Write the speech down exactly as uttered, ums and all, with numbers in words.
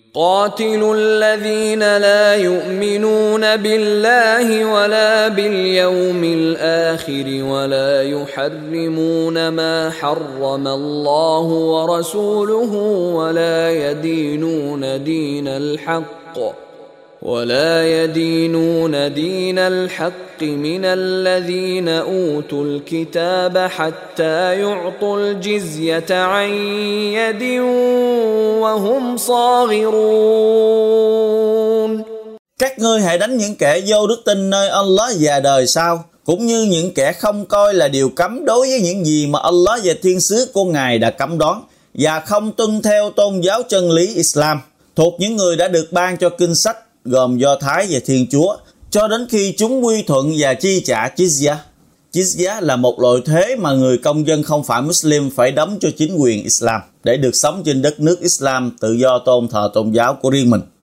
قاتلوا الذين لا يؤمنون بالله ولا باليوم الآخر ولا يحرمون ما حرم الله ورسوله ولا يدينون دين الحق ولا يدينون دين الحق من الذين أوتوا الكتاب حتى يعطوا الجزية عن يد وهم صاغرون. Các ngươi hãy đánh những kẻ vô đức tin nơi Allah và đời sau, cũng như những kẻ không coi là điều cấm đối với những gì mà Allah và thiên sứ của Ngài đã cấm đoán, và không tuân theo tôn giáo chân lý Islam, thuộc những người đã được ban cho kinh sách, gồm Do Thái và Thiên Chúa, cho đến khi chúng quy thuận và chi trả jizya. Jizya là một loại thuế mà người công dân không phải Muslim phải đóng cho chính quyền Islam để được sống trên đất nước Islam tự do tôn thờ tôn giáo của riêng mình.